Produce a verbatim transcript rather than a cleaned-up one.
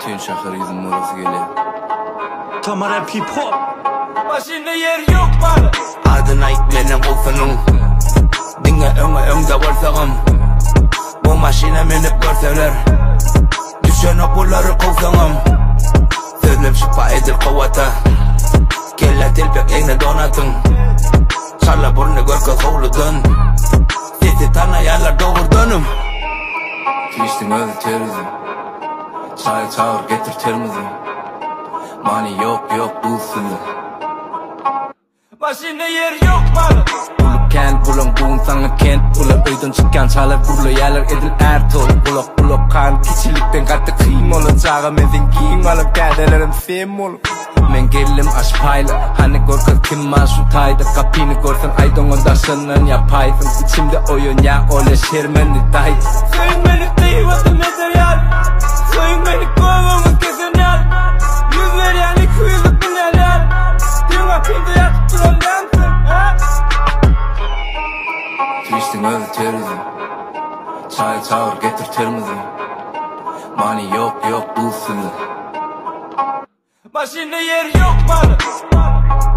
Tüyün şakır yüzün orası geliyor. Tamara Pipo. Başında yer yok bana. Adın ait benim olsunum. Dinle öne önde varsağım. Bu maşine minip görseler düşen apurları kovsanım. Sözlüm şifa edil kuvvata. Kelle tilpek eyni donatın. Çarla burnu gör kız oğludan. Sesi tanıyanlar doğurdanım. Kiştin özü terizim. Çay çağır getir termizi. Mani yok yok bulsun. Başında yer yok bana. Bulup kent bulun buğun sana kent. Buluk öydün çıkan çalar burlu yerler edil ertol. Buluk buluk kan kişilikten kattı kıyım olacağı. Mezin giyin alıp kədelerim sem olup. Men gelim aş payla. Hani korkak kim var şu tayda. Kapini görsen aydın onda şının yapaysın. İçimde oyun ya öyle şermenli day. Soyun beni kıyvatı materyal. Soyun beni kovamız kesenel. Yüz ver yani kuyuzluk bir neler. Dünya pinde yatıp duran dansın. Kiştin özü terizim. Çay çağır getir termizi. Mani yok yok bulsun. Başında yer yok bana.